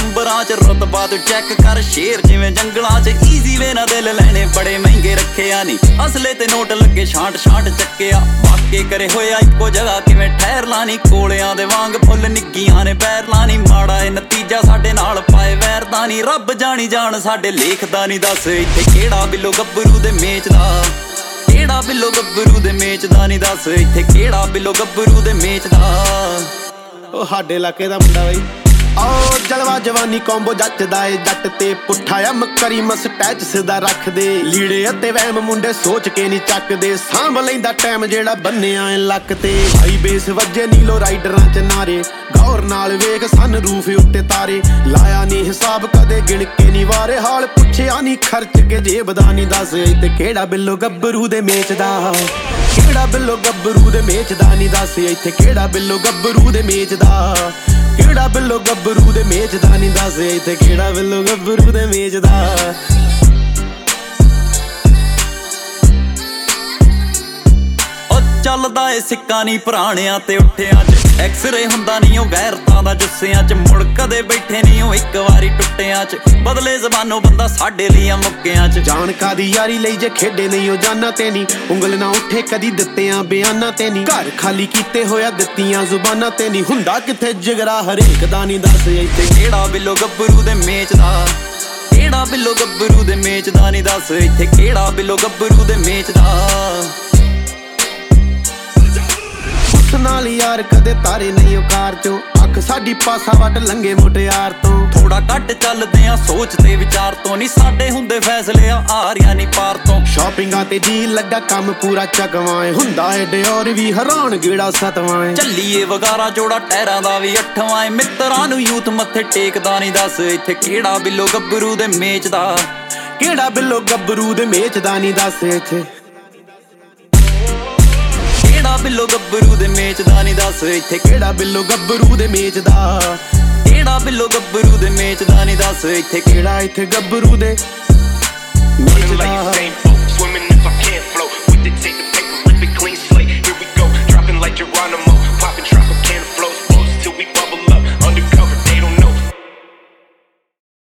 ਨੰਬਰਾਂ ਚ ਰੁਤਬਾ ਤੂੰ ਚੈੱਕ ਕਰ ਸ਼ੇਰ ਜਿਵੇਂ ਜੰਗਲਾਂ ਚ ਈਜ਼ੀ ਵੇ ਨਾ ਦਿਲ ਲੈਣੇ ਬੜੇ ਮਹਿੰਗੇ ਰੱਖਿਆ ਨੀ ਅਸਲੇ ਤੇ ਨੋਟ ਲੱਗੇ ਛਾਂਟ ਛਾਂਟ ਚੱਕਿਆ ਵਾਕੇ ਕਰੇ ਹੋਇਆ ਇੱਕੋ ਜਗ੍ਹਾ ਕਿਵੇਂ ਠਹਿਰਲਾ ਨੀ ਕੋਲਿਆਂ ਦੇ ਵਾਂਗ ਫੁੱਲ ਨਿੱਗੀਆਂ ਨੇ ਪੈਰਲਾ ਨੀ ਮਾੜਾ ਏ ਨਤੀਜਾ ਸਾਡੇ ਨਾਲ ਪਾਏ ਵੈਰਦਾ ਨੀ ਰੱਬ ਜਾਣੀ ਜਾਣ ਸਾਡੇ ਲੇਖਦਾ ਨੀ ਦੱਸ ਇੱਥੇ ਕਿਹੜਾ ਬਿੱਲੋ ਗੱਭਰੂ ਦੇ ਮੇਚਦਾ ਕਿਹੜਾ ਬਿੱਲੋ ਗੱਭਰੂ ਦੇ ਮੇਚਦਾ ਨੀ ਦੱਸ ਇੱਥੇ ਕਿਹੜਾ ਬਿੱਲੋ ਗੱਭਰੂ ਦੇ ਮੇਚਦਾ ਉਹ ਸਾਡੇ ਇਲਾਕੇ ਦਾ ਮੁੰਡਾ ਬਈ ਓ ਜਲਵਾ ਜਵਾਨੀ ਕੰਬੋ ਜੱਟਦਾ ਏ ਜੱਟ ਤੇ ਪੁੱਠਾ ਆ ਮੱਕਰੀ ਮਸਟੈਚ ਸਿੱਧਾ ਰੱਖਦੇ ਲੀੜੇ ਅਤੇ ਵਹਿਮ ਮੁੰਡੇ ਸੋਚ ਕੇ ਨਹੀਂ ਚੱਕਦੇ ਸਾਂਭ ਲੈਂਦਾ ਟਾਈਮ ਜਿਹੜਾ ਬੰਨਿਆ ਏ ਲੱਕ ਤੇ ਹਾਈ ਬੇਸ ਵੱਜੇ ਨੀਲੋ ਰਾਈਡਰਾਂ ਚ ਨਾਰੇ ਗੌਰ ਨਾਲ ਵੇਖ ਸਨ ਰੂਫ ਉੱਤੇ ਤਾਰੇ ਲਾਇਆ ਨਹੀਂ ਹਿਸਾਬ ਕਦੇ ਗਿਣ ਕੇ ਨਹੀਂ ਵਾਰੇ ਹਾਲ ਪੁੱਛਿਆ ਨਹੀਂ ਖਰਚ ਕੇ ਜੇਬ ਦਾ ਨਹੀਂ ਦੱਸ ਇੱਥੇ ਕਿਹੜਾ ਬਿੱਲੋ ਗੱਭਰੂ ਦੇ ਮੇਚਦਾ ਕਿਹੜਾ ਬਿੱਲੋ ਗੱਭਰੂ ਦੇ ਮੇਚਦਾ ਨਹੀਂ ਦੱਸ ਇੱਥੇ ਕਿਹੜਾ ਬਿੱਲੋ ਗੱਭਰੂ ਦੇ ਮੇਚਦਾ ਕਿਹੜਾ ਬਿੱਲੋ ਗੱਭਰੂ ਦੇ ਮੇਚਦਾ ਨਹੀਂ ਦੱਸ ਇੱਥੇ ਕਿਹੜਾ ਬਿੱਲੋ ਗੱਭਰੂ ਦੇ ਮੇਚਦਾ ਚੱਲਦਾ ਏ ਸਿੱਕਾ ਨੀ ਪੁਰਾਣਿਆਂ ਤੇ ਉੱਠਿਆਂ ਚ ਐਕਸਰੇ ਹੁੰਦਾ ਨੀ ਉਹ ਗੈਰਤਾਂ ਦਾ ਜੁੱਸਿਆਂ ਚ ਮੁੜ ਕਦੇ ਬੈਠੇ ਨੀ ਉਹ ਇੱਕ ਵਾਰੀ ਟੁੱਟਿਆਂ ਚ ਬਦਲੇ ਜ਼ਬਾਨੋਂ ਬੰਦਾ ਸਾਡੇ ਲਈ ਮੁੱਕਿਆਂ ਚ ਜਾਣਕਾ ਦੀ ਯਾਰੀ ਲਈ ਜੇ ਖੇਡੇ ਨਹੀਂ ਉਹ ਜਾਨਾਂ ਤੇ ਨੀ ਉਂਗਲ ਨਾ ਉੱਠੇ ਕਦੀ ਦਿੱਤਿਆਂ ਬਿਆਨਾਂ ਤੇ ਨੀ ਘਰ ਖਾਲੀ ਕੀਤੇ ਹੋਇਆ ਦਿੱਤੀਆਂ ਜ਼ੁਬਾਨਾਂ ਤੇ ਨੀ ਹੁੰਦਾ ਕਿੱਥੇ ਜਿਗਰਾ ਹਰੇਕ ਦਾ ਨੀ ਦੱਸ ਇੱਥੇ ਕਿਹੜਾ ਬਿੱਲੋ ਗੱਭਰੂ ਦੇ ਮੇਚਦਾ ਕਿਹੜਾ ਬਿੱਲੋ ਗੱਭਰੂ ਦੇ ਮੇਚਦਾ ਨੀ ਦੱਸ ਇੱਥੇ ਕਿਹੜਾ ਬਿੱਲੋ ਗੱਭਰੂ ਦੇ ਮੇਚਦਾ ਨਾਲ ਯਾਰ ਕਦੇ ਤਾਰੇ ਨਹੀਂ ਉਹ ਕਾਰ ਚੋਂ ਅੱਖ ਸਾਡੀ ਪਾਸਾ ਵੱਟ ਲੰਗੇ ਮੁਟਿਆਰ ਤੋਂ ਥੋੜਾ ਘੱਟ ਚੱਲਦੇ ਆ ਸੋਚ ਤੇ ਵਿਚਾਰ ਤੋਂ ਨਹੀਂ ਸਾਡੇ ਹੁੰਦੇ ਫੈਸਲੇ ਆ ਰਿਆ ਨਹੀਂ ਪਾਰ ਤੋਂ ਸ਼ਾਪਿੰਗਾਂ ਤੇ ਜੀ ਲੱਗਾ ਕੰਮ ਪੂਰਾ ਚਕਵਾਂ ਹੁੰਦਾ ਏ ਡਿਓਰ ਵੀ ਹੈਰਾਨ ਗੇੜਾ ਸਤਵਾਂ ਚੱਲੀਏ ਵਗਾਰਾ ਜੋੜਾ ਟਹਿਰਾਂ ਦਾ ਵੀ ਅੱਠਵਾਂ ਏ ਮਿੱਤਰਾਂ ਨੂੰ ਯੂਥ ਮੱਥੇ ਟੇਕਦਾ ਨਹੀਂ ਦੱਸ ਇੱਥੇ ਕਿਹੜਾ ਬਿੱਲੋ ਗੱਭਰੂ ਦੇ ਮੇਚਦਾ ਕਿਹੜਾ ਬਿੱਲੋ ਗੱਭਰੂ ਦੇ ਮੇਚਦਾ ਨਹੀਂ ਦੱਸ ਇੱਥੇ ਕਿਹੜਾ ਬਿੱਲੋ ਗੱਭਰੂ ਦੇ ਮੇਚਦਾ ਨੀ ਦੱਸ ਇੱਥੇ ਕਿਹੜਾ ਬਿੱਲੋ ਗੱਭਰੂ ਦੇ ਮੇਚਦਾ ਕਿਹੜਾ ਬਿੱਲੋ ਗੱਭਰੂ ਦੇ ਮੇਚਦਾ ਨੀ ਦੱਸ ਇੱਥੇ ਕਿਹੜਾ ਇੱਥੇ ਗੱਭਰੂ ਦੇ ਮੇਚਦਾ